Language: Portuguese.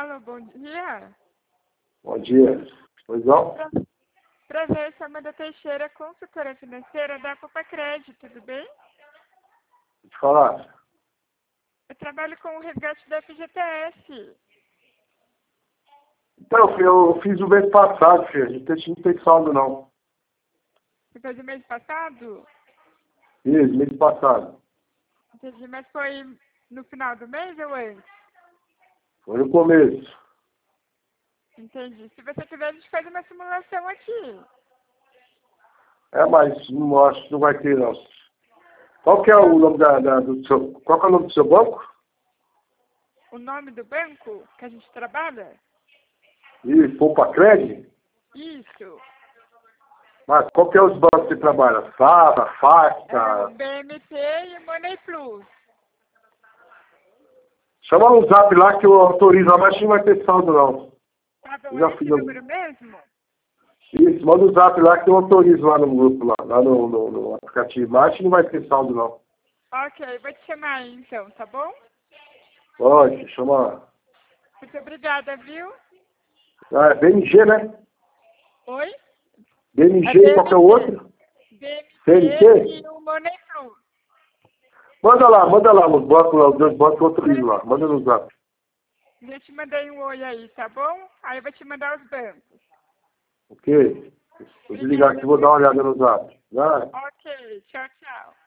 Alô, bom dia. Bom dia. Pois não? Prazer, sou Amanda Teixeira, consultora financeira da Copa Crédito, tudo bem? Vou te falar. Eu trabalho com o resgate da FGTS. Então, eu fiz o mês passado, filho. A gente não tem saldo, não. Você fez o mês passado? Isso, mês passado. Entendi, mas foi no final do mês ou antes? Foi no começo. Entendi. Se você quiser, a gente faz uma simulação aqui. Mas não acho que não vai ter, não. Qual que é o nome do seu... Qual que é o nome do seu banco? O nome do banco que a gente trabalha? Isso, Poupa Crédito? Isso. Mas qual que é os bancos que você trabalha? Sara, É o Facta? BMT e o Money Plus. Chama um zap lá que eu autorizo, mas não vai ter saldo, não. Tá bom, Eu já é fiz esse número mesmo? Isso, manda o zap lá que eu autorizo lá no grupo, lá no aplicativo. Mas não vai ter saldo, não. Ok, vou te chamar aí então, tá bom? Pode, chama... Muito obrigada, viu? Ah, é BMG, né? Oi? BMG e qual que é o outro? BMT CNT? e o Money Plus. Manda lá, os bancos lá, os dois bancos que eu autorizo lá. Manda no zap. Eu te mandei um oi aí, tá bom? Aí eu vou te mandar os bancos. Ok? Vou desligar aqui e vou dar uma olhada no zap. Vai. Ok, tchau, tchau.